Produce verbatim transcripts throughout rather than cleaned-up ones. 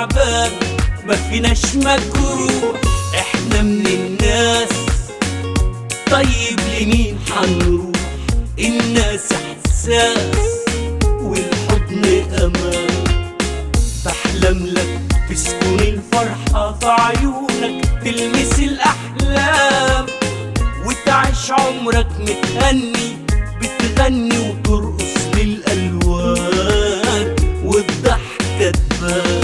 تعبان ما فيناش مجروح، احنا من الناس طيب لمين حنروح؟ الناس احساس والحضن امان، بحلم لك تسكن الفرحة في عيونك، تلمس الاحلام وتعيش عمرك متهني، بتغني وترقص للالوان والضحكة تبان.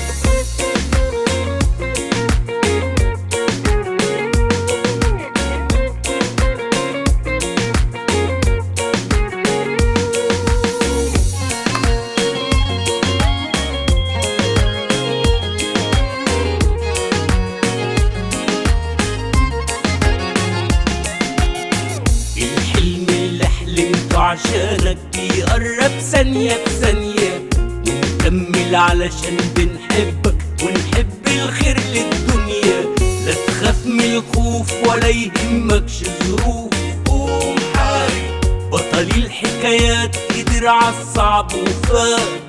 عشانك بيقرب ثانية بثانية، ونكمل علشان بنحبك ونحب الخير للدنيا. لا تخاف من الخوف ولا يهمكش ظروف، قوم حارب بطل الحكايات قدر عالصعب وفات،